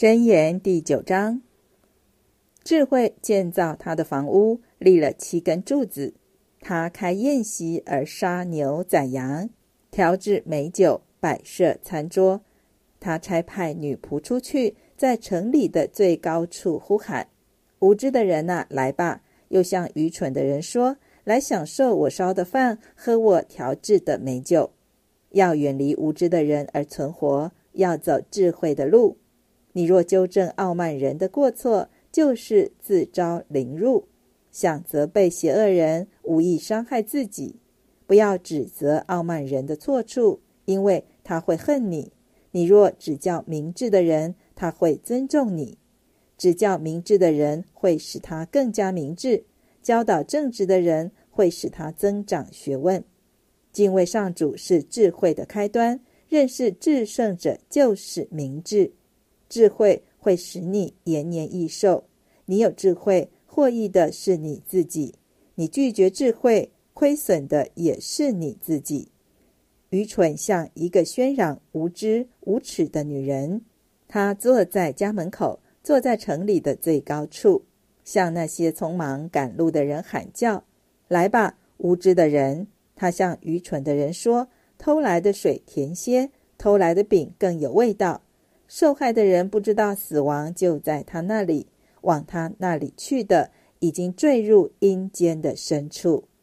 箴言第9章，智慧建造他的房屋，立了7根柱子。他开宴席而杀牛宰羊，调制美酒，摆设餐桌。他差派女仆出去，在城里的最高处呼喊：无知的人啊，来吧！又向愚蠢的人说：来享受我烧的饭，喝我调制的美酒。要远离无知的人而存活，要走智慧的路。你若纠正傲慢人的过错，就是自招凌辱。想责备邪恶人，无意伤害自己。不要指责傲慢人的错处，因为他会恨你。你若指教明智的人，他会尊重你。指教明智的人会使他更加明智，教导正直的人会使他增长学问。敬畏上主是智慧的开端，认识至圣者就是明智。智慧会使你延年益寿。你有智慧，获益的是你自己；你拒绝智慧，亏损的也是你自己。愚蠢像一个喧嚷无知无耻的女人，她坐在家门口，坐在城里的最高处，向那些匆忙赶路的人喊叫：来吧，无知的人！她向愚蠢的人说：偷来的水甜些，偷来的饼更有味道。受害的人不知道死亡就在他那里，往他那里去的已经坠入阴间的深处。